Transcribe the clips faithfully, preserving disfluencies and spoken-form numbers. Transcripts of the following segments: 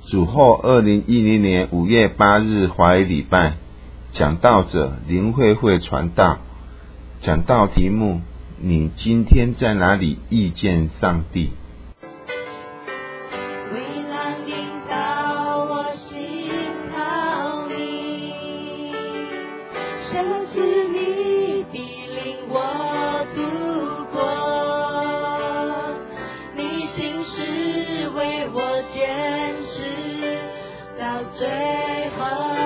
主后二零一零年五月八日华语礼拜，讲道者林慧慧传道，讲道题目：你今天在哪里遇见上帝？ 最后，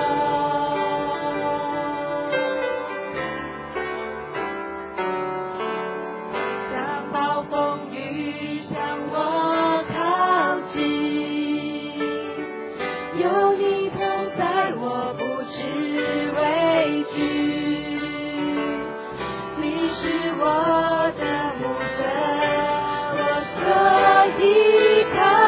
当暴风雨向我靠近，有你同在，我不知畏惧。你是我的牧者，我所依靠。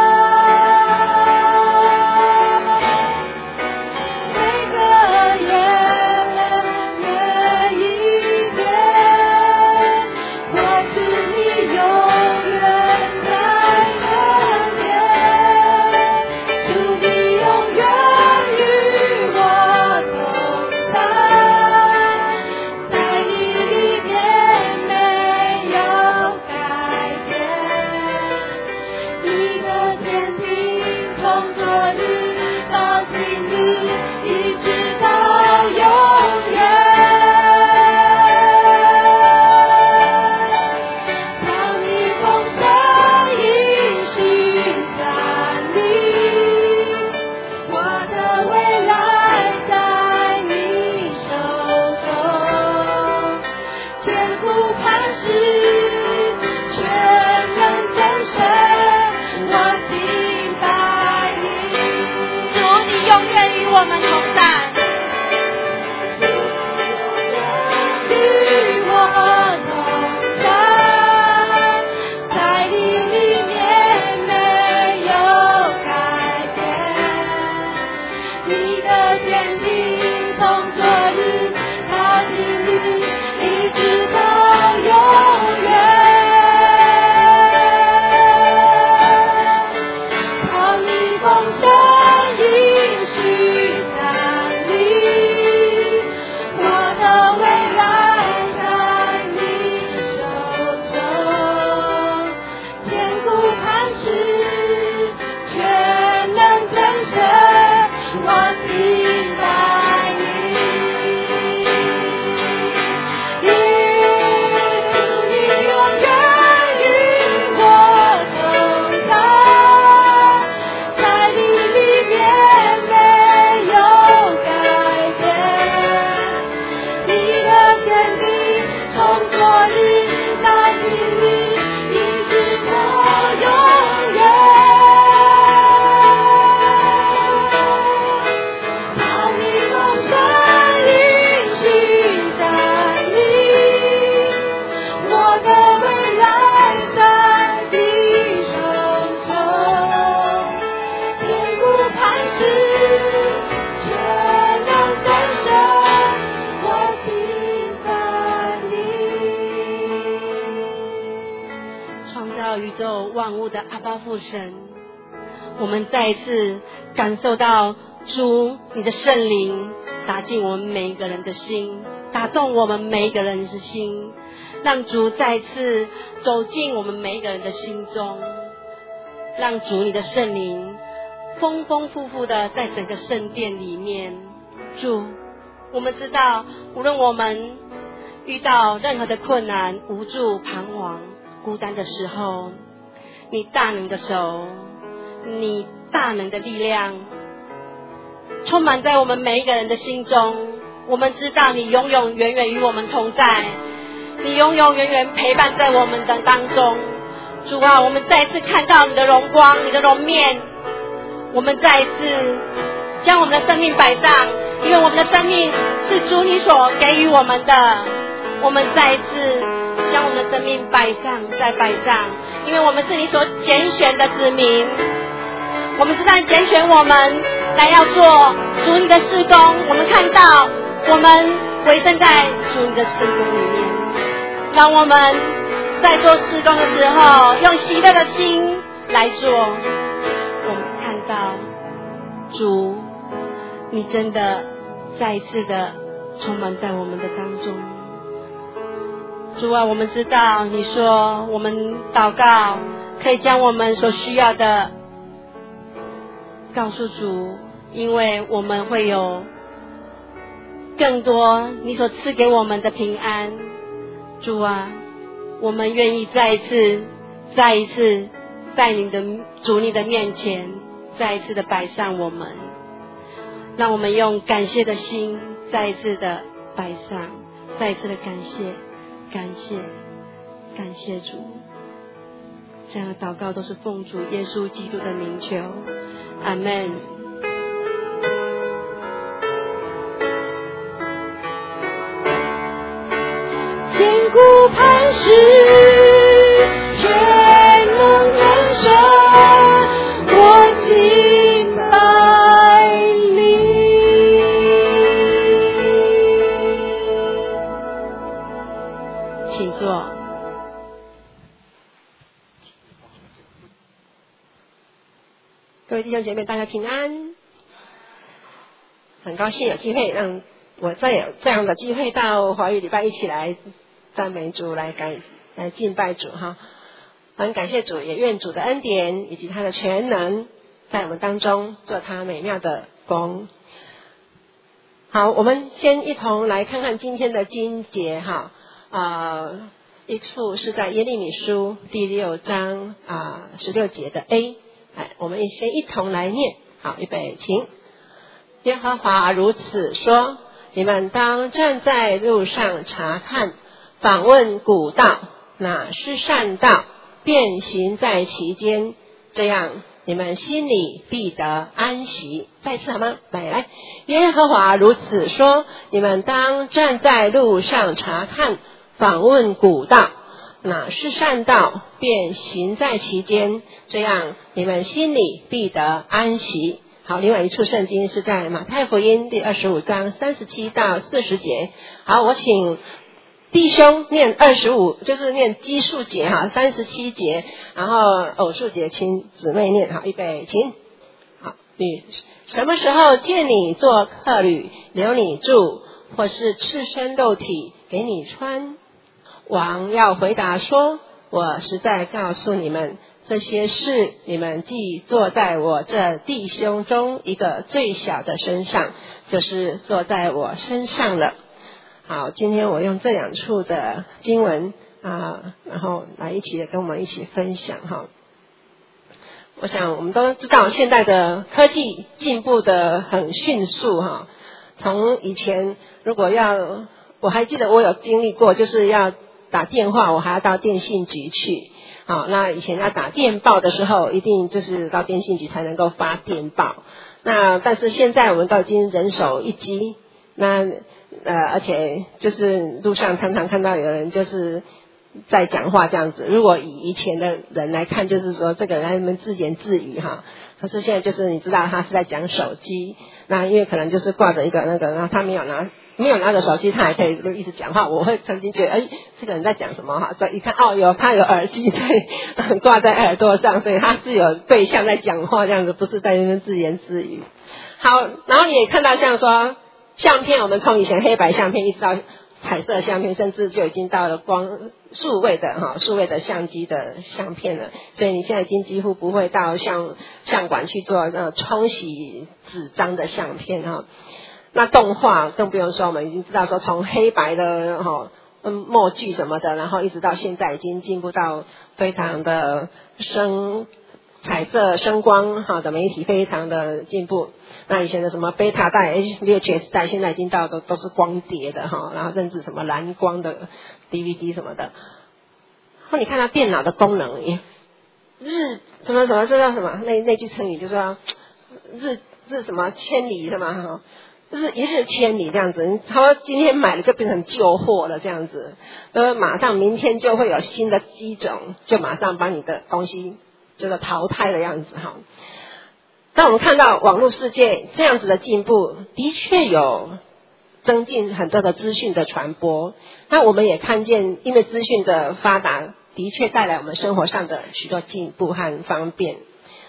神，我们再一次感受到主你的圣灵打进我们每一个人的心，打动我们每一个人的心，让主再次走进我们每一个人的心中，让主你的圣灵丰丰富富的在整个圣殿里面。主，我们知道无论我们遇到任何的困难、无助、彷徨、孤单的时候，你大能的手，你大能的力量充满在我们每一个人的心中。我们知道你永永远远与我们同在，你永永远远陪伴在我们的当中。主啊，我们再一次看到你的荣光，你的容面，我们再一次将我们的生命摆上，因为我们的生命是主你所给予我们的。我们再一次将我们的生命摆上，再摆上，因为我们是你所拣选的子民。我们知道你拣选我们来要做主你的事工，我们看到我们委身在主你的事工里面，让我们在做事工的时候用喜乐的心来做。我们看到，主，你真的再一次的充满在我们的当中。主啊，我们知道你说我们祷告可以将我们所需要的告诉主，因为我们会有更多你所赐给我们的平安。主啊，我们愿意再一次再一次在你的主你的面前再一次的摆上我们，让我们用感谢的心再一次的摆上，再一次的感谢感谢感谢主。这样的祷告都是奉主耶稣基督的名求，阿们。 坚固磐石，全能人生，我敬拜你。 请坐。 各位弟兄姐妹，大家平安。很高兴有机会让我再有这样的机会到华语礼拜一起来赞美主，来感来敬拜主哈。很感谢主，也愿主的恩典以及他的全能在我们当中做他美妙的工。好，我们先一同来看看今天的经节哈。呃，一处是在耶利米书第六章啊十六节的 A。哎，我们先一同来念。好，预备，请。耶和华如此说：你们当站在路上查看，访问古道，哪是善道，便行在其间，这样你们心里必得安息。再次好吗？来来，耶和华如此说：你们当站在路上查看，访问古道，哪是善道，便行在其间，这样你们心里必得安息。好，另外一处圣经是在马太福音第二十五章三十七到四十节。好，我请弟兄念二十五，就是念奇数节哈，三十七节，然后偶数节请姊妹念。好，预备，请。好，你什么时候见你做客旅，留你住，或是赤身肉体给你穿？王要回答说：我实在告诉你们，这些事你们既做在我这弟兄中一个最小的身上，就是做在我身上了。好，今天我用这两处的经文啊，然后来一起的跟我们一起分享哈。我想我们都知道，现在的科技进步的很迅速哈。从以前如果要，我还记得我有经历过，就是要打电话，我还要到电信局去。好，那以前要打电报的时候，一定就是到电信局才能够发电报。那但是现在我们都已经人手一机，那呃，而且就是路上常常看到有人就是在讲话这样子。如果以以前的人来看，就是说这个人在那边自言自语哈。可是现在就是你知道他是在讲手机，那因为可能就是挂着一个那个，然后他没有拿。没有拿着手机，他还可以一直讲话。我会曾经觉得，哎，这个人在讲什么哈？所以一看，哦，有他有耳机在挂在耳朵上，所以他是有对象在讲话，这样子不是在那边自言自语。好，然后你也看到像说相片，我们从以前黑白相片一直到彩色相片，甚至就已经到了光数位的哈数位的相机的相片了。所以你现在已经几乎不会到相相馆去做那冲洗纸张的相片哈。那动画更不用说，我们已经知道说从黑白的哈嗯默剧什么的，然后一直到现在已经进步到非常的声彩色声光哈的媒体非常的进步。那以前的什么贝塔带 V H S 带，现在已经到都都是光碟的哈，然后甚至什么蓝光的 D V D 什么的。然后你看到电脑的功能也日什么什么这叫什么那那句成语就是说日日什么千里什么哈。就是一日千里这样子，他说今天买了就变成旧货了这样子，呃，马上明天就会有新的机种，就马上把你的东西就是淘汰的样子哈。那我们看到网络世界这样子的进步，的确有增进很多的资讯的传播。那我们也看见，因为资讯的发达，的确带来我们生活上的许多进步和方便。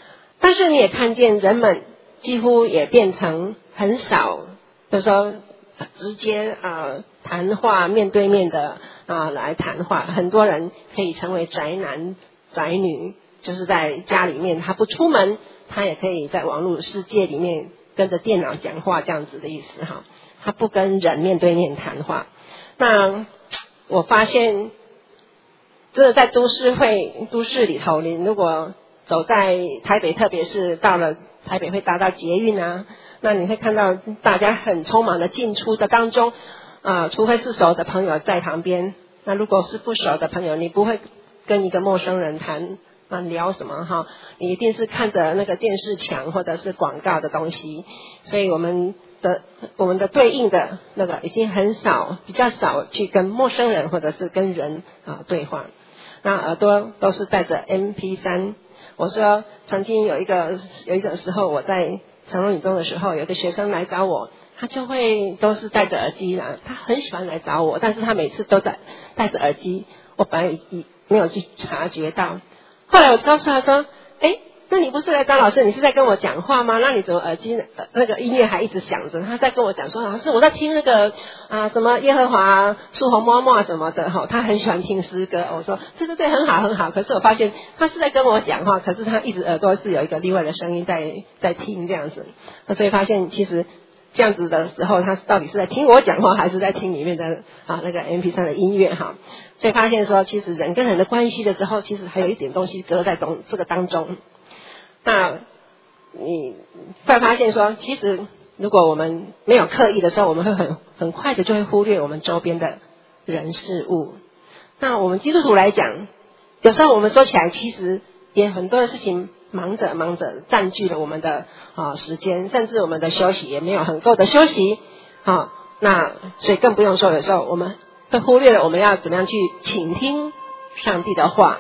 但是你也看见人们几乎也变成很少，就是说直接啊、呃、谈话面对面的啊、呃、来谈话，很多人可以成为宅男宅女，就是在家里面他不出门，他也可以在网络世界里面跟着电脑讲话，这样子的意思哈。他不跟人面对面谈话。那我发现真的在都市会都市里头，你如果走在台北，特别是到了台北会搭到捷运啊，那你会看到大家很匆忙的进出的当中啊、呃，除非是熟的朋友在旁边，那如果是不熟的朋友，你不会跟一个陌生人谈啊聊什么哈，你一定是看着那个电视墙或者是广告的东西，所以我们的我们的对应的那个已经很少，比较少去跟陌生人或者是跟人啊对话，那耳朵都是带着 M P 三。我说曾经有一个有一种时候，我在长荣女中的时候，有个学生来找我，他就会都是戴着耳机啦，他很喜欢来找我，但是他每次都在戴着耳机，我本来没有去察觉到。后来我告诉他说，诶，那你不是来找老师，你是在跟我讲话吗？那你怎么耳机那个音乐还一直响着？他在跟我讲说，老师我在听那个啊什么耶和华树红摸摸什么的哈，他很喜欢听诗歌。我说对对对，很好很好。可是我发现他是在跟我讲话，可是他一直耳朵是有一个另外的声音在在听这样子。那所以发现其实这样子的时候，他到底是在听我讲话，还是在听里面的啊那个 M P 三 的音乐哈？所以发现说，其实人跟人的关系的时候，其实还有一点东西隔在中这个当中。那你会发现说，其实如果我们没有刻意的时候，我们会很很快的就会忽略我们周边的人事物。那我们基督徒来讲，有时候我们说起来，其实也很多的事情忙着忙着占据了我们的啊时间，甚至我们的休息也没有很够的休息啊。那所以更不用说，有时候我们会忽略了我们要怎么样去倾听上帝的话。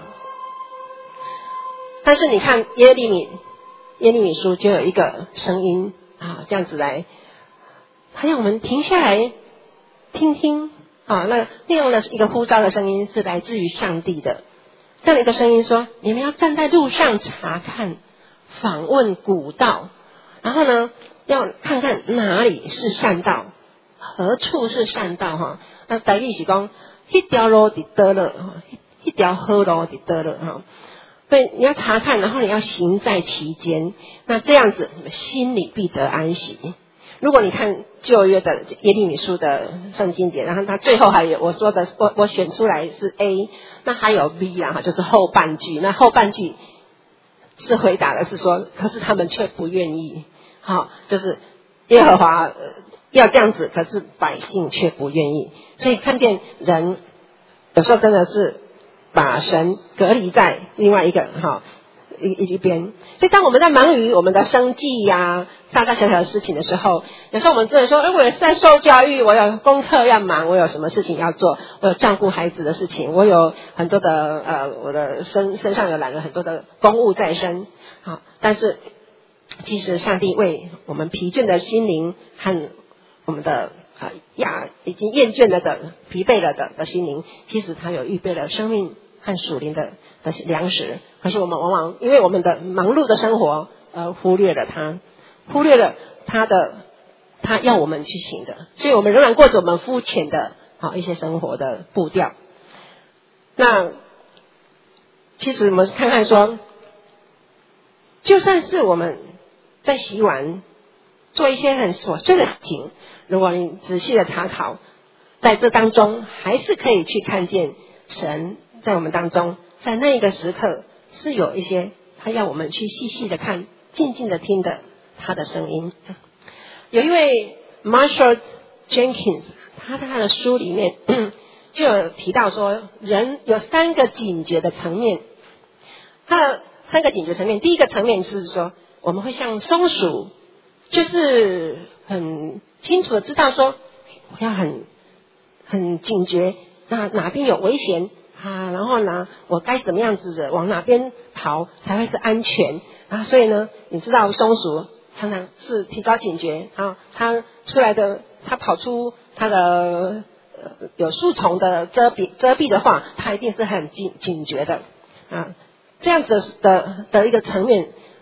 但是你看耶利米耶利米书就有一个声音啊，这样子来，他让我们停下来听听啊。那利用了一个呼召的声音是来自于上帝的，这样的一个声音说：你们要站在路上查看，访问古道，然后呢，要看看哪里是善道，何处是善道哈。那台语是讲，一条路伫倒了哈，一条好路伫倒了哈。对，你要查看，然后你要行在其间，那这样子心里必得安息。如果你看旧约的耶利米书的圣经节，然后它最后还有我说的，我我选出来是 A， 那还有 B 啊，就是后半句。那后半句是回答的是说，可是他们却不愿意，好、哦，就是耶和华、呃、要这样子，可是百姓却不愿意。所以看见人有时候真的是把神隔离在另外一个哈一一边，所以当我们在忙于我们的生计呀、啊、大大小小的事情的时候，有时候我们真的说，哎，我是在受教育，我有功课要忙，我有什么事情要做，我有照顾孩子的事情，我有很多的呃，我的身身上有揽了很多的公务在身，好，但是其实上帝为我们疲倦的心灵和我们的啊呀已经厌倦了的疲惫了的的心灵，其实他有预备了生命和属灵的的粮食，可是我们往往因为我们的忙碌的生活而忽略了它，忽略了他的他要我们去行的，所以我们仍然过着我们肤浅的好一些生活的步调。那其实我们看看说，就算是我们在洗碗做一些很琐碎的事情，如果你仔细的查考，在这当中还是可以去看见神在我们当中，在那个时刻是有一些他要我们去细细的看，静静的听的他的声音。有一位 Marshall Jenkins， 他在他的书里面就有提到说，人有三个警觉的层面。他的三个警觉层面，第一个层面是说，我们会像松鼠，就是很清楚的知道说，我要很很警觉，那哪边有危险啊，然后呢，我该怎么样子的往哪边跑才会是安全啊？所以呢，你知道松鼠常常是提高警觉啊，它出来的，它跑出它的呃有树丛的遮蔽遮蔽的话，它一定是很警警觉的啊。这样子的的一个层面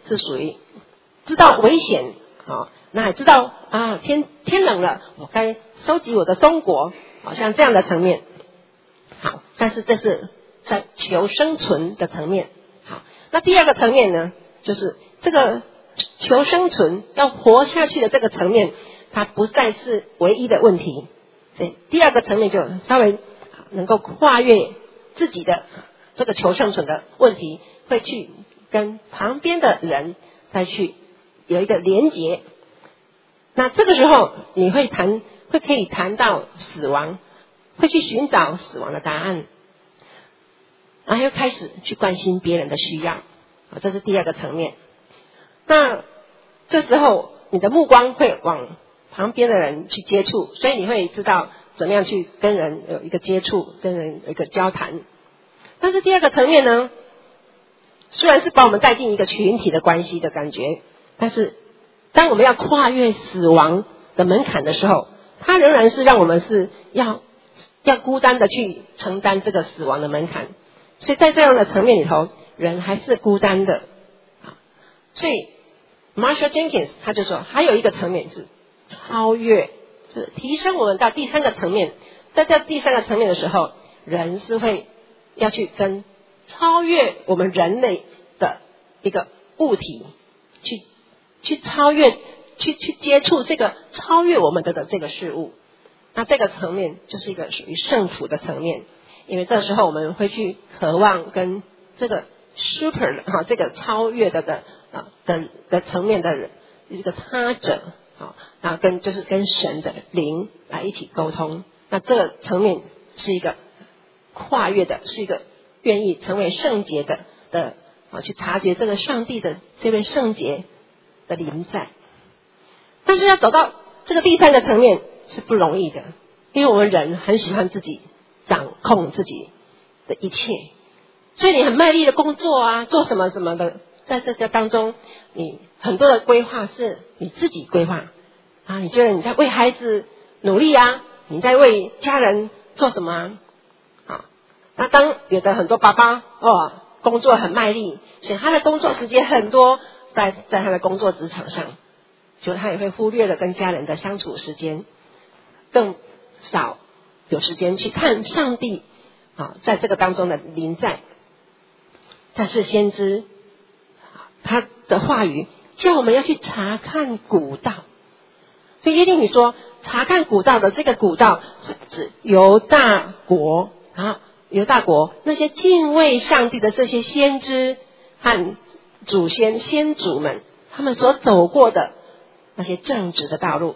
是属于知道危险，好，那也知道啊天天冷了，我该收集我的松果，好像这样的层面。好，但是这是在求生存的层面。好，那第二个层面呢，就是这个求生存要活下去的这个层面，它不再是唯一的问题。所以第二个层面就稍微能够跨越自己的这个求生存的问题，会去跟旁边的人再去有一个连结。那这个时候你会谈，会可以谈到死亡，会去寻找死亡的答案，然后又开始去关心别人的需要，这是第二个层面。那这时候你的目光会往旁边的人去接触，所以你会知道怎么样去跟人有一个接触，跟人有一个交谈。但是第二个层面呢，虽然是把我们带进一个群体的关系的感觉，但是当我们要跨越死亡的门槛的时候，它仍然是让我们是要要孤单的去承担这个死亡的门槛。所以在这样的层面里头，人还是孤单的。所以 Marshall Jenkins 他就说，还有一个层面是超越，就是提升我们到第三个层面。在这第三个层面的时候，人是会要去跟超越我们人类的一个物体去去超越，去去接触这个超越我们的的这个事物。那这个层面就是一个属于圣父的层面，因为这时候我们会去渴望跟这个 super 的哈，这个超越的的啊的的层面的人，一个他者啊，然后跟就是跟神的灵来一起沟通。那这个层面是一个跨越的，是一个愿意成为圣洁的的啊，去察觉这个上帝的这位圣洁的临在。但是要走到这个第三个层面是不容易的，因为我们人很喜欢自己掌控自己的一切，所以你很卖力的工作啊，做什么什么的，在这个当中，你很多的规划是你自己规划啊，你觉得你在为孩子努力啊，你在为家人做什么啊？啊，那当有的很多爸爸哦，工作很卖力，所以他的工作时间很多在在他的工作职场上，就他也会忽略了跟家人的相处时间，更少有时间去看上帝啊，在这个当中的临在。但是先知他的话语叫我们要去查看古道，所以耶利米说查看古道的这个古道是指犹大国啊，犹大国那些敬畏上帝的这些先知和祖先先祖们，他们所走过的那些正直的道路。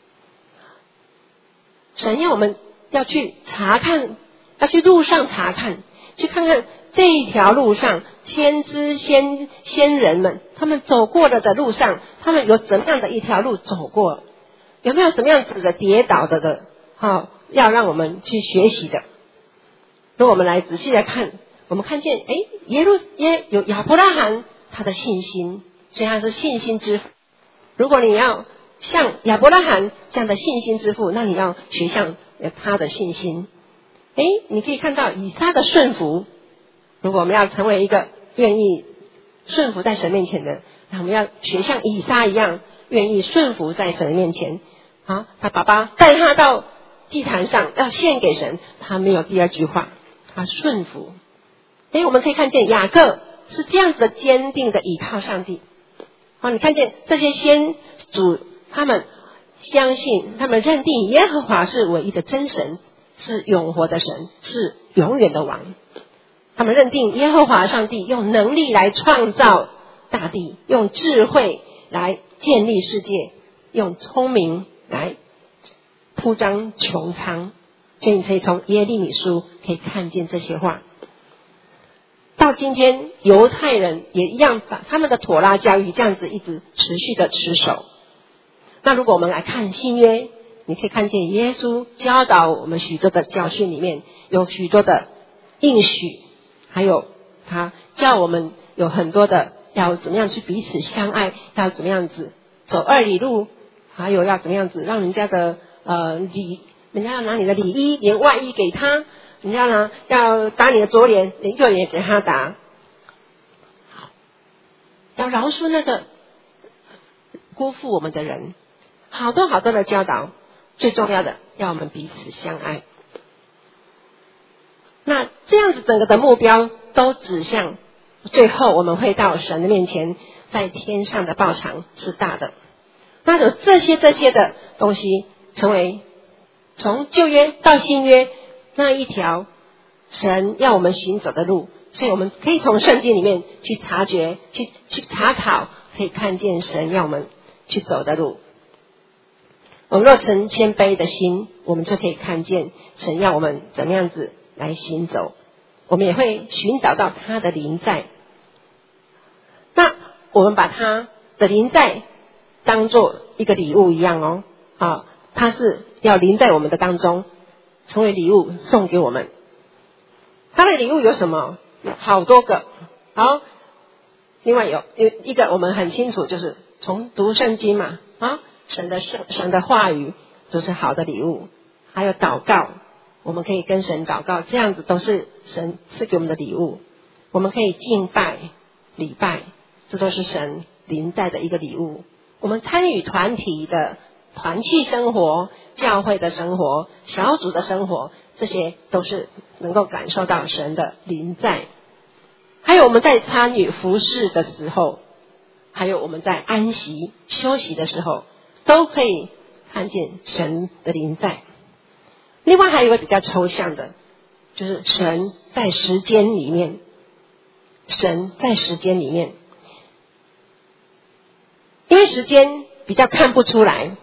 神要我们要去查看，要去路上查看，去看看这一条路上先知先先人们他们走过了的路上，他们有怎样的一条路走过，有没有什么样子的跌倒的的好，要让我们去学习的。如果我们来仔细来看，我们看见诶耶路耶有亚伯拉罕他的信心，所以他是信心之父。如果你要像亚伯拉罕这样的信心之父，那你要学像他的信心。诶你可以看到以撒的顺服，如果我们要成为一个愿意顺服在神面前的，那我们要学像以撒一样愿意顺服在神面前啊。他爸爸带他到祭坛上要献给神，他没有第二句话，他顺服。诶我们可以看见雅各是这样子的坚定的倚靠上帝啊。你看见这些先祖他们相信，他们认定耶和华是唯一的真神，是永活的神，是永远的王。他们认定耶和华上帝用能力来创造大地，用智慧来建立世界，用聪明来铺张穹苍。所以你可以从耶利米书可以看见这些话。到今天犹太人也一样把他们的妥拉教育这样子一直持续的持守。那如果我们来看新约，你可以看见耶稣教导我们许多的教训里面有许多的应许，还有他叫我们有很多的要怎么样去彼此相爱，要怎么样子走二里路，还有要怎么样子让人家的呃礼，人家要拿你的里衣连外衣给他，人家呢要打你的左脸连右脸给他打。好， 要饶恕那个辜负我们的人，好多好多的教导。最重要的，要我们彼此相爱。那这样子整个的目标都指向最后我们会到神的面前，在天上的报偿是大的。那有这些这些的东西，成为从旧约到新约那一条神要我们行走的路，所以我们可以从圣经里面去察觉，去去查考，可以看见神要我们去走的路。我们若存谦卑的心，我们就可以看见神要我们怎么样子来行走，我们也会寻找到他的临在。那我们把他的临在当作一个礼物一样哦，啊，他是要临在我们的当中，成为礼物送给我们。他的礼物有什么？有好多个。好，另外有有一个我们很清楚，就是从读圣经嘛，啊，神的圣神的话语都是好的礼物。还有祷告，我们可以跟神祷告，这样子都是神赐给我们的礼物。我们可以敬拜礼拜，这都是神临在的一个礼物。我们参与团体的团契生活、教会的生活、小组的生活，这些都是能够感受到神的临在。还有我们在参与服事的时候，还有我们在安息休息的时候，都可以看见神的临在。另外还有一个比较抽象的，就是神在时间里面，神在时间里面，因为时间比较看不出来，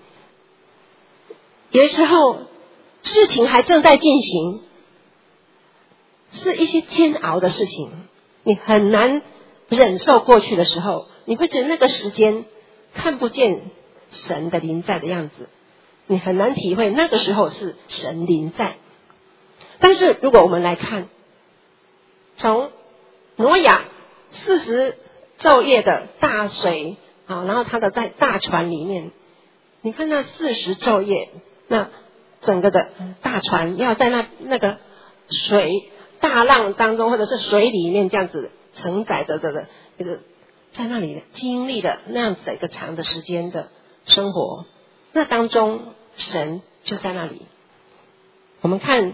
有的时候事情还正在进行，是一些煎熬的事情，你很难忍受过去的时候，你会觉得那个时间看不见神的临在的样子，你很难体会那个时候是神临在。但是如果我们来看，从挪亚四十昼夜的大水啊，然后他的在大船里面，你看那四十昼夜，那整个的大船要在那那个水大浪当中，或者是水里面这样子承载着的一个，在那里经历了那样子的一个长的时间的生活，那当中神就在那里。我们看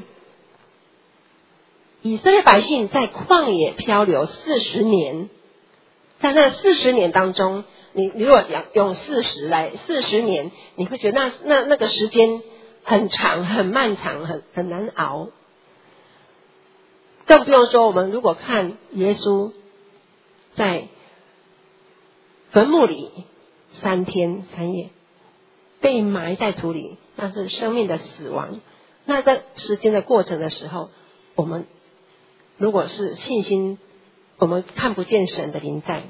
以色列百姓在旷野漂流四十年，在那四十年当中，你如果用四十来四十年，你会觉得那那那个时间很长、很漫长、很很难熬。更不用说我们如果看耶稣在坟墓里三天三夜，被埋在土里，那是生命的死亡。那在时间的过程的时候，我们如果是信心，我们看不见神的临在，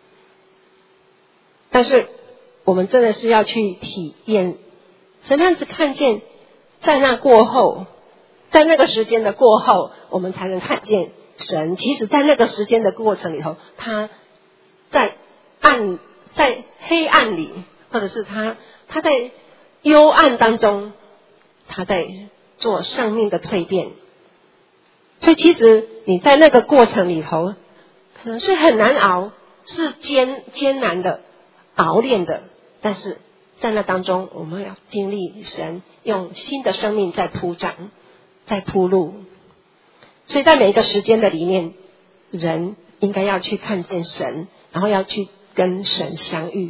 但是我们真的是要去体验怎么样子看见，在那过后，在那个时间的过后，我们才能看见神。其实在那个时间的过程里头，他在暗在黑暗里，或者是他他在幽暗当中，他在做生命的蜕变。所以其实你在那个过程里头，可能是很难熬，是艰艰难的熬炼的，但是在那当中，我们要经历神用新的生命在铺展，在铺路。所以在每一个时间的里面，人应该要去看见神，然后要去跟神相遇。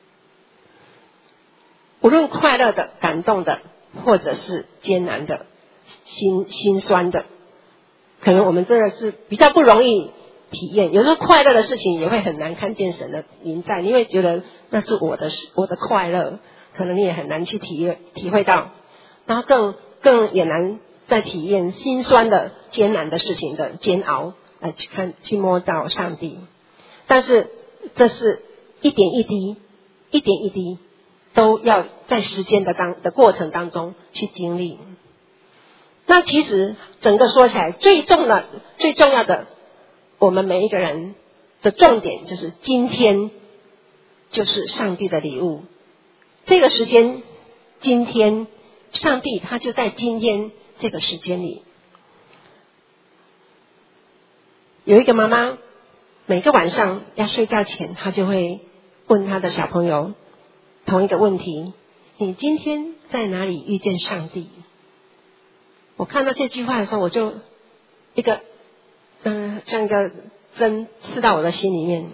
无论快乐的、感动的，或者是艰难的、心心酸的，可能我们真的是比较不容易体验。有时候快乐的事情也会很难看见神的临在，你会觉得那是我的我的快乐，可能你也很难去体验体会到，然后更更也难再体验心酸的艰难的事情的煎熬，来去看去摸到上帝。但是这是一点一滴一点一滴都要在时间的当的过程当中去经历。那其实整个说起来，最重要最重要的，我们每一个人的重点就是今天就是上帝的礼物。这个时间，今天上帝他就在今天这个时间里。有一个妈妈， 每个晚上要睡觉前，他就会问他的小朋友同一个问题：你今天在哪里遇见上帝？我看到这句话的时候，我就一个嗯，像一个针刺到我的心里面，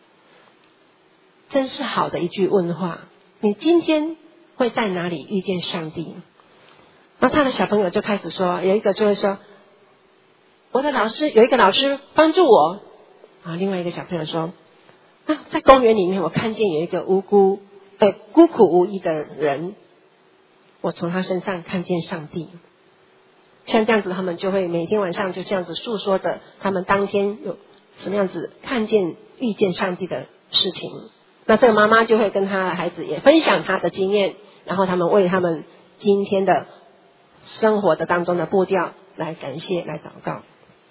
真是好的一句问话。你今天会在哪里遇见上帝？然后他的小朋友就开始说，有一个就会说，我的老师有一个老师帮助我啊，另外一个小朋友说，啊，在公园里面我看见有一个无辜呃孤苦无依的人，我从他身上看见上帝。像这样子，他们就会每天晚上就这样子诉说着他们当天有什么样子看见遇见上帝的事情。那这个妈妈就会跟他的孩子也分享他的经验，然后他们为他们今天的生活的当中的步调来感谢来祷告。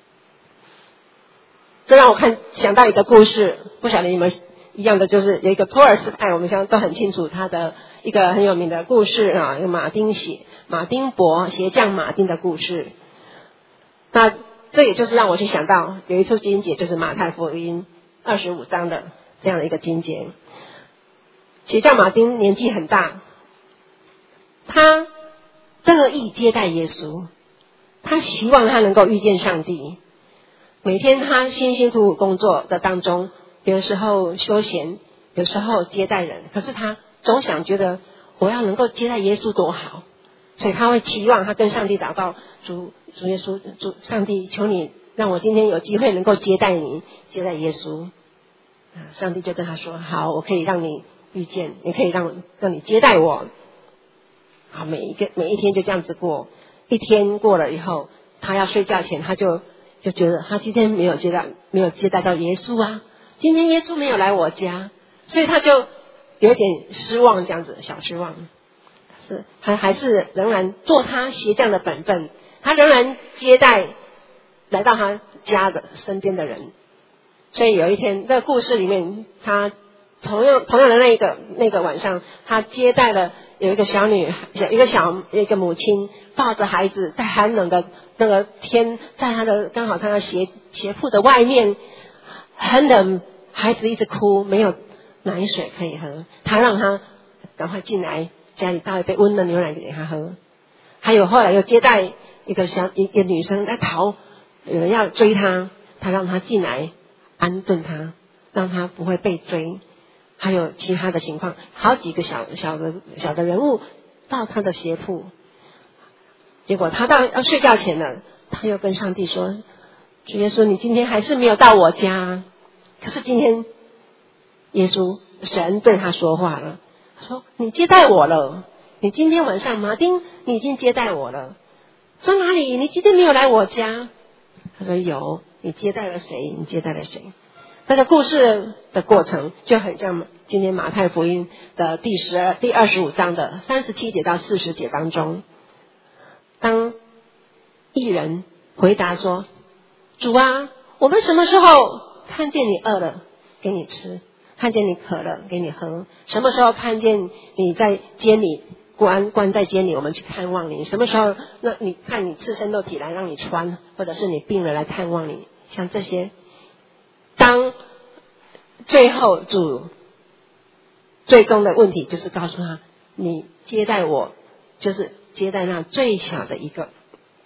这让我看想到一个故事，不晓得你们一样的，就是有一个托尔斯泰，我们现在都很清楚他的一个很有名的故事啊，有马丁写马丁伯鞋匠马丁的故事。那这也就是让我去想到有一处经节，就是马太福音二十五章的这样的一个经节。鞋匠马丁年纪很大，他乐意接待耶稣，他希望他能够遇见上帝。每天他辛辛苦苦工作的当中，有的时候休闲，有时候接待人，可是他总想觉得我要能够接待耶稣多好，所以他会期望他跟上帝祷告，主主耶稣主上帝，求你让我今天有机会能够接待你，接待耶稣。上帝就跟他说，好，我可以让你遇见，也可以让让你接待我。好，每一个每一天就这样子过，一天过了以后，他要睡觉前，他就就觉得他今天没有接待没有接待到耶稣啊，今天耶稣没有来我家，所以他就有点失望，这样子小失望。是还还是仍然做他鞋匠的本分，他仍然接待来到他家的身边的人。所以有一天，这个故事里面，他同样同样的那一个那个晚上，他接待了有一个小女孩，一个小一个母亲抱着孩子，在寒冷的那个天，在他的刚好他的鞋鞋铺的外面，很冷，孩子一直哭，没有奶水可以喝，他让他赶快进来家里倒一杯温的牛奶给他喝。还有后来又接待一个小一个女生在逃，有人要追她，他让她进来安顿她，让她不会被追。还有其他的情况，好几个小小的小的人物到他的鞋铺，结果他到要睡觉前了，他又跟上帝说，主耶稣，你今天还是没有到我家。可是今天耶稣神对他说话了，他说，你接待我了，你今天晚上马丁你已经接待我了。说哪里？你今天没有来我家。他说有。你接待了谁？你接待了谁？这个故事的过程就很像今天马太福音的第十二、第二十五章的三十七节到四十节当中，当义人回答说：“主啊，我们什么时候看见你饿了给你吃，看见你渴了给你喝？什么时候看见你在监里关关在监里，我们去看望你？什么时候那你看你赤身露体来让你穿，或者是你病了来看望你？像这些。”当最后主最终的问题就是告诉他，你接待我就是接待那最小的一个。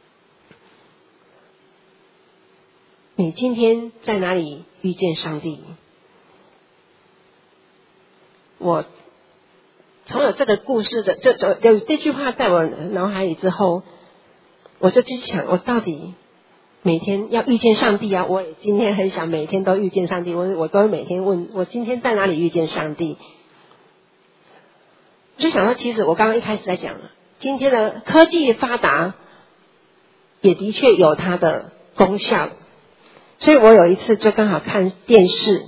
你今天在哪里遇见上帝？我从有这个故事的这有这句话在我脑海里之后，我就去想，我到底每天要遇见上帝啊！我也今天很想每天都遇见上帝，我我都每天问我今天在哪里遇见上帝。就想到，其实我刚刚一开始在讲，今天的科技发达，也的确有它的功效。所以我有一次就刚好看电视，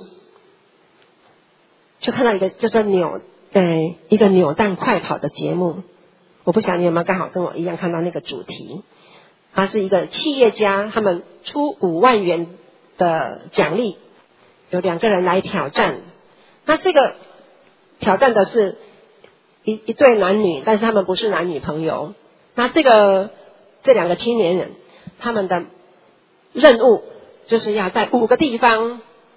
就看到一个叫做扭呃一个扭蛋快跑的节目。我不晓得你有没有刚好跟我一样看到那个主题。他是一个企业家，他们出五万元的奖励，有两个人来挑战。那这个挑战的是一一对男女，但是他们不是男女朋友。那这个这两个青年人，他们的任务就是要在五个地方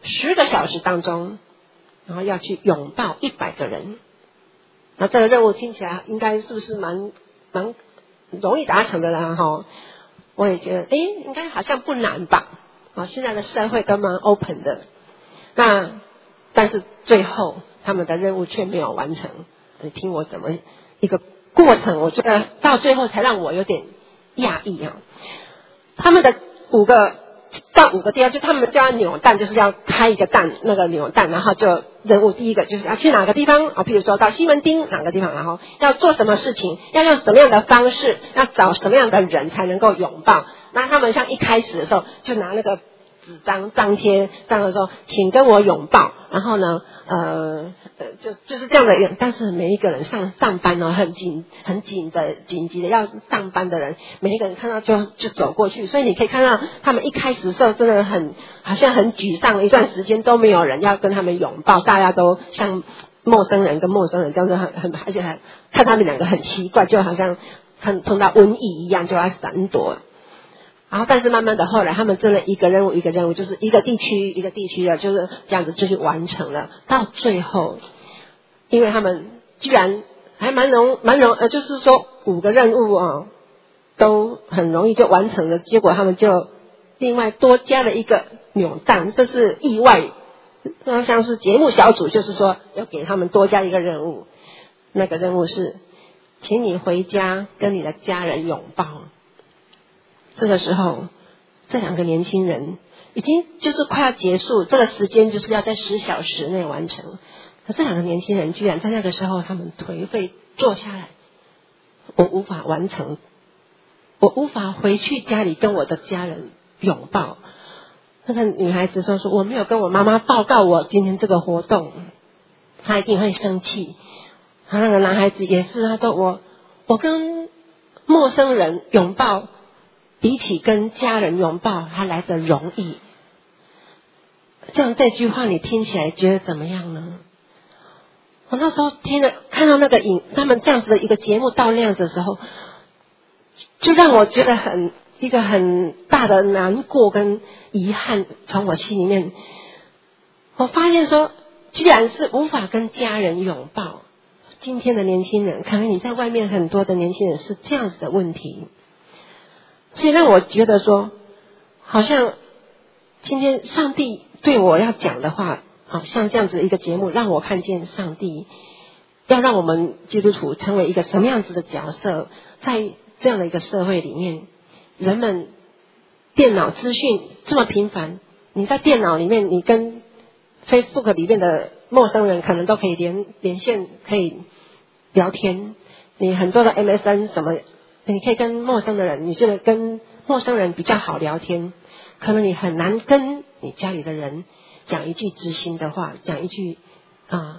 十个小时当中，然后要去拥抱一百个人。那这个任务听起来应该是不是蛮蛮容易达成的啦？哈，我也觉得，诶，应该好像不难吧？啊，现在的社会都蛮 open 的。那但是最后他们的任务却没有完成。你听我怎么一个过程，我觉得到最后才让我有点讶异啊。他们的五个到五个地方，就他们叫扭蛋，就是要开一个蛋，那个扭蛋，然后就任务第一个就是要去哪个地方啊？譬如说到西门町哪个地方，然后要做什么事情，要用什么样的方式，要找什么样的人才能够拥抱。那他们像一开始的时候就拿那个纸张张贴，这样说，请跟我拥抱。然后呢，呃，就就是这样的。但是每一个人上上班呢，很紧很紧的紧急的要上班的人，每一个人看到就就走过去。所以你可以看到他们一开始的时候真的很好像很沮丧，一段时间都没有人要跟他们拥抱，大家都像陌生人跟陌生人这样子很很，而且还看他们两个很奇怪，就好像看碰到瘟疫一样就要闪躲。然后但是慢慢的后来他们真的一个任务一个任务，就是一个地区一个地区的就是这样子就去完成了。到最后因为他们居然还蛮容蛮容呃就是说五个任务啊都很容易就完成了，结果他们就另外多加了一个扭蛋，这是意外。那像是节目小组就是说要给他们多加一个任务，那个任务是请你回家跟你的家人拥抱。这个时候这两个年轻人已经就是快要结束，这个时间就是要在十小时内完成。可这两个年轻人居然在那个时候他们颓废坐下来，我无法完成，我无法回去家里跟我的家人拥抱。那个女孩子说说我没有跟我妈妈报告我今天这个活动，她一定会生气。那个男孩子也是，他说我我跟陌生人拥抱比起跟家人拥抱还来得容易。这样这句话你听起来觉得怎么样呢？我那时候听了看到那个影他们这样子的一个节目到那样子的时候，就让我觉得很一个很大的难过跟遗憾从我心里面。我发现说居然是无法跟家人拥抱。今天的年轻人，可能你在外面很多的年轻人是这样子的问题，所以让我觉得说好像今天上帝对我要讲的话，好像这样子一个节目让我看见上帝要让我们基督徒成为一个什么样子的角色。在这样的一个社会里面，人们电脑资讯这么频繁，你在电脑里面你跟 Facebook 里面的陌生人可能都可以连连线，可以聊天，你很多的 M S N 什么你可以跟陌生的人，你觉得跟陌生人比较好聊天，可能你很难跟你家里的人讲一句知心的话，讲一句啊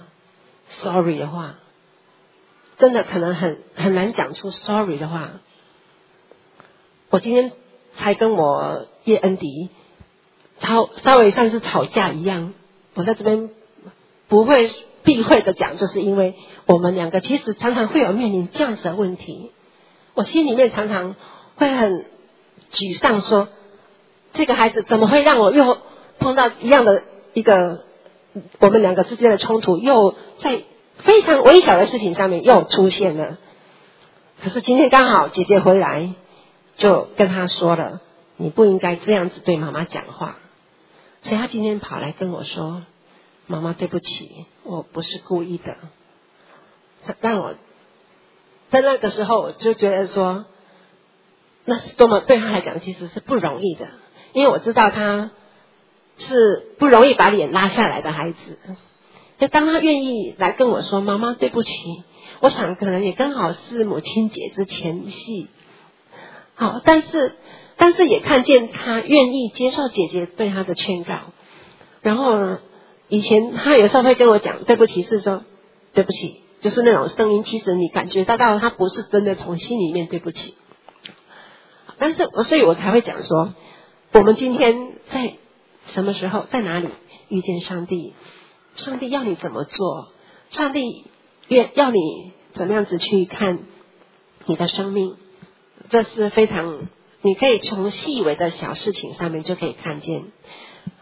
sorry 的话，真的可能很很难讲出 sorry 的话。我今天才跟我叶恩迪吵稍微像是吵架一样，我在这边不会避讳的讲，就是因为我们两个其实常常会有面临这样子的问题。我心里面常常会很沮丧，说这个孩子怎么会让我又碰到一样的一个我们两个之间的冲突，又在非常微小的事情上面又出现了。可是今天刚好姐姐回来，就跟她说了你不应该这样子对妈妈讲话。所以她今天跑来跟我说，妈妈对不起，我不是故意的。让我在那个时候我就觉得说，那是多么对她来讲其实是不容易的，因为我知道她是不容易把脸拉下来的孩子。就当她愿意来跟我说妈妈对不起，我想可能也刚好是母亲节之前夕。好，但是但是也看见她愿意接受姐姐对她的劝告。然后以前她有时候会跟我讲对不起，是说对不起，就是那种声音，其实你感觉到到她不是真的从心里面对不起。但是我所以我才会讲说，我们今天在什么时候在哪里遇见上帝，上帝要你怎么做，上帝要你怎么样子去看你的生命，这是非常你可以从细微的小事情上面就可以看见。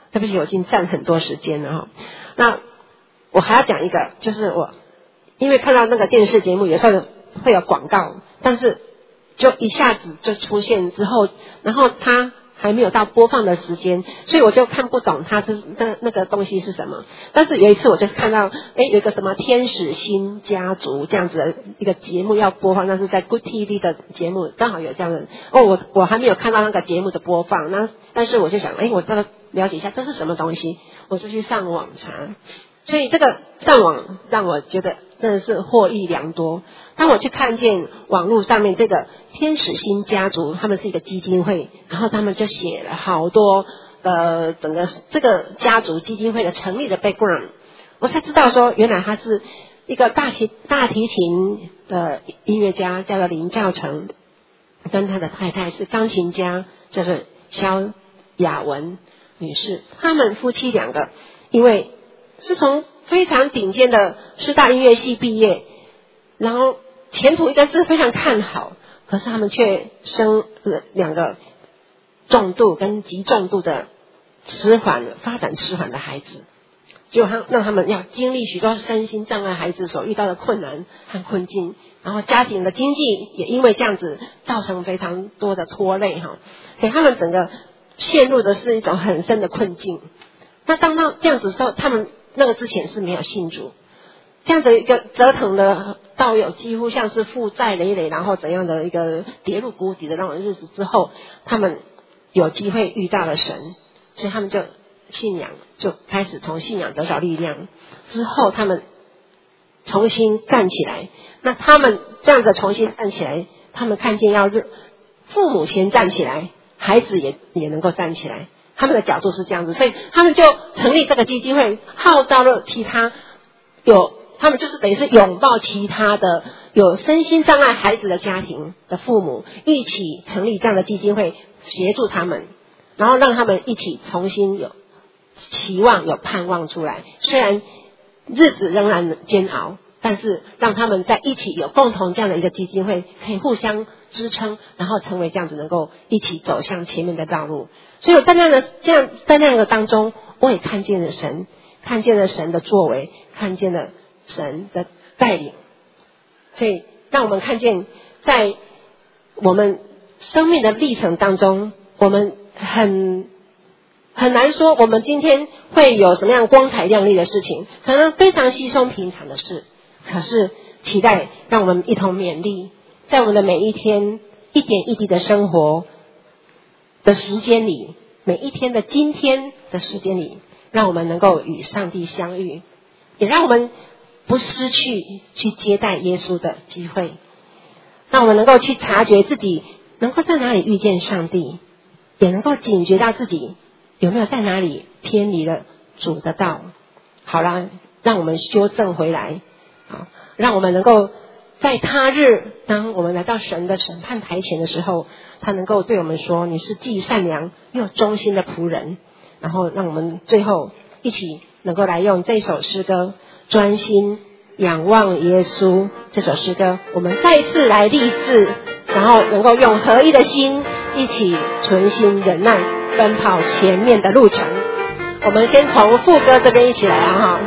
对不起，我已经占很多时间了哈。那我还要讲一个，就是我因为看到那个电视节目，有时候会有广告，但是就一下子就出现之后，然后它还没有到播放的时间，所以我就看不懂它是那那个东西是什么。但是有一次我就是看到，哎，有一个什么天使星家族这样子的一个节目要播放，那是在 Good T V 的节目，刚好有这样的。哦，我我还没有看到那个节目的播放，那但是我就想，哎，我这个了解一下这是什么东西，我就去上网查。所以这个上网让我觉得真的是获益良多。当我去看见网络上面这个天使星家族，他们是一个基金会，然后他们就写了好多呃整个这个家族基金会的成立的 background， 我才知道说原来他是一个大提大提琴的音乐家，叫做林兆成，跟他的太太是钢琴家，就是萧雅文女士。他们夫妻两个因为是从非常顶尖的师大音乐系毕业，然后前途应该是非常看好，可是他们却生了两个重度跟极重度的迟缓发展迟缓的孩子，就让他们要经历许多身心障碍孩子所遇到的困难和困境，然后家庭的经济也因为这样子造成非常多的拖累哈，所以他们整个陷入的是一种很深的困境。那当到这样子的时候，他们那个之前是没有信主，这样的一个折腾的道友几乎像是负债累累，然后怎样的一个跌入谷底的那种日子之后，他们有机会遇到了神，所以他们就信仰，就开始从信仰得到力量，之后他们重新站起来。那他们这样子重新站起来，他们看见要父母先站起来，孩子也也能够站起来，他们的角度是这样子，所以他们就成立这个基金会，号召了其他有他们就是等于是拥抱其他的有身心障碍孩子的家庭的父母，一起成立这样的基金会，协助他们，然后让他们一起重新有期望有盼望出来。虽然日子仍然煎熬，但是让他们在一起有共同这样的一个基金会，可以互相支撑，然后成为这样子能够一起走向前面的道路。所以我在那个这样在那个当中，我也看见了神，看见了神的作为，看见了神的带领。所以让我们看见在我们生命的历程当中，我们很很难说我们今天会有什么样光彩亮丽的事情，可能非常稀松平常的事，可是期待让我们一同勉励，在我们的每一天一点一滴的生活的时间里，每一天的今天的时间里，让我们能够与上帝相遇，也让我们不失去去接待耶稣的机会，让我们能够去察觉自己能够在哪里遇见上帝，也能够警觉到自己有没有在哪里偏离了主的道。好啦，让我们修正回来，好，让我们能够在他日，当我们来到神的审判台前的时候，他能够对我们说，你是既善良又忠心的仆人。然后让我们最后一起能够来用这首诗歌专心仰望耶稣这首诗歌，我们再次来立志，然后能够用合一的心一起存心忍耐奔跑前面的路程。我们先从副歌这边一起来啊哈。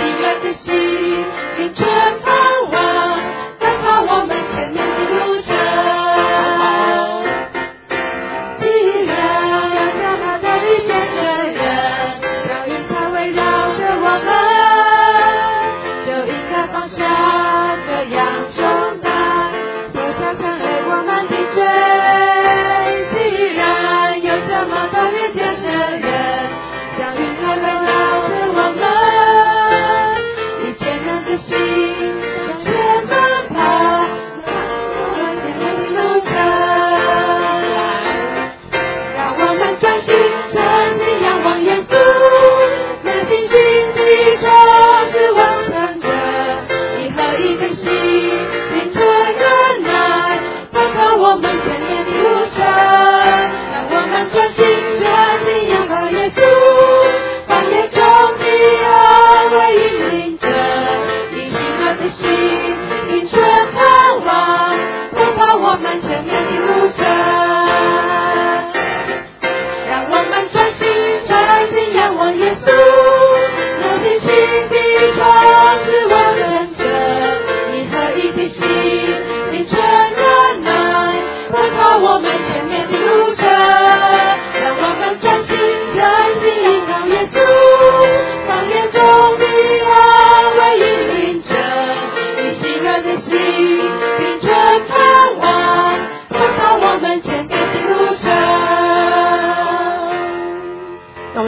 并全盼望，奔跑我们前面的路程。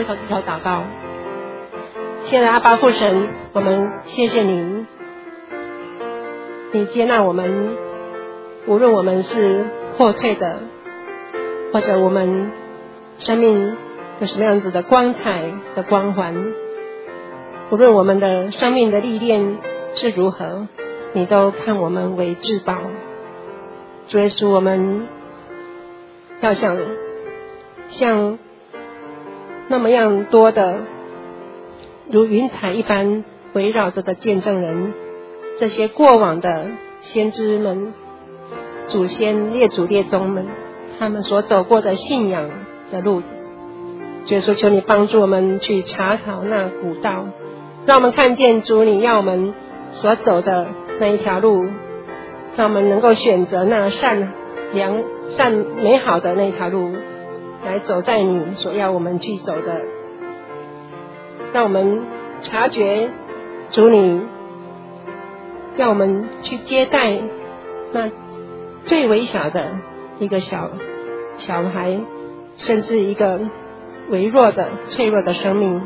头低头祷告。亲爱的阿爸父神，我们谢谢你，你接纳我们，无论我们是破碎的，或者我们生命有什么样子的光彩的光环，无论我们的生命的历练是如何，你都看我们为至宝。主耶稣，我们要想像那么样多的如云彩一般围绕着的见证人，这些过往的先知们、祖先列祖列宗们，他们所走过的信仰的路，主耶稣，求你帮助我们去查考那古道，让我们看见主你要我们所走的那一条路，让我们能够选择那善良善美好的那一条路，来走在你所要我们去走的。让我们察觉主你要我们去接待那最微小的一个小小孩，甚至一个微弱的脆弱的生命。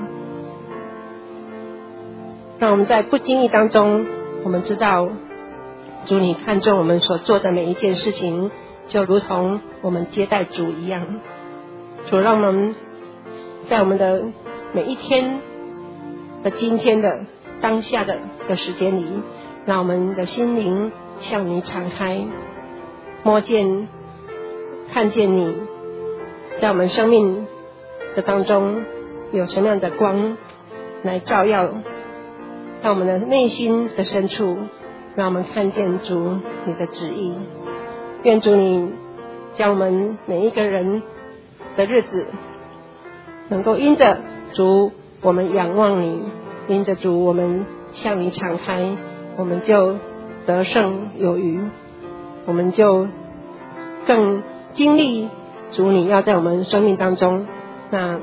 让我们在不经意当中，我们知道主你看重我们所做的每一件事情，就如同我们接待主一样。主，让我们在我们的每一天的今天的当下的的时间里，让我们的心灵向你敞开，摸见看见你在我们生命的当中有什么样的光来照耀到我们的内心的深处，让我们看见主你的旨意。愿主你将我们每一个人的日子能够因着主我们仰望你，因着主我们向你敞开，我们就得胜有余，我们就更经历主你要在我们生命当中那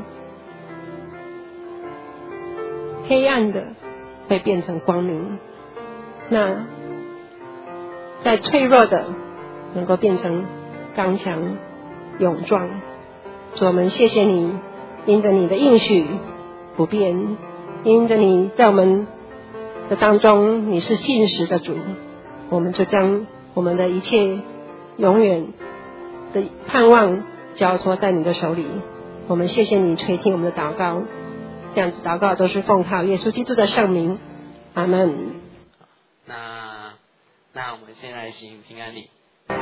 黑暗的会变成光明，那在脆弱的能够变成刚强勇壮。主，我们谢谢你，因着你的应许不变，因着你在我们的当中你是信实的主，我们就将我们的一切永远的盼望交托在你的手里。我们谢谢你垂听我们的祷告，这样子祷告都是奉靠耶稣基督的圣名，阿们。 那那我们先来行平安礼。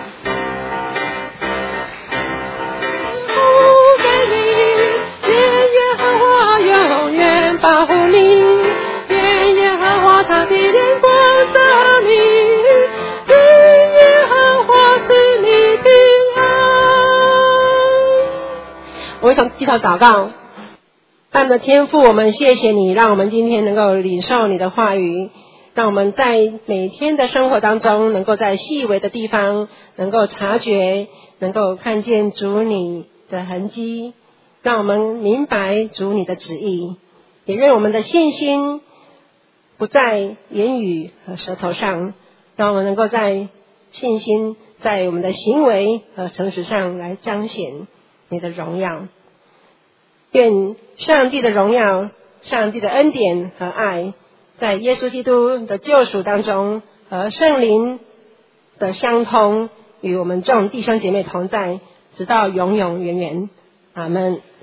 永远保护你，愿耶和华他的脸光照你，愿耶和华赐你平安。我会从低头祷告。爱的天父，我们谢谢你，让我们今天能够领受你的话语，让我们在每天的生活当中，能够在细微的地方能够察觉，能够看见主你的痕迹，让我们明白主你的旨意，也愿我们的信心不在言语和舌头上，让我们能够在信心在我们的行为和诚实上来彰显你的荣耀。愿上帝的荣耀、上帝的恩典和爱，在耶稣基督的救赎当中和圣灵的相通，与我们众弟兄姐妹同在，直到永永远远。阿们。